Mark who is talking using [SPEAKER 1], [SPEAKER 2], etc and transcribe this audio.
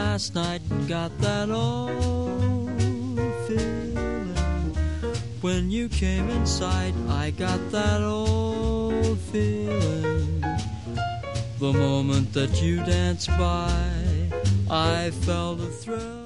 [SPEAKER 1] last night and got that old feeling. When you came in sight, I got that old feeling. The moment that you danced by, I felt a thrill.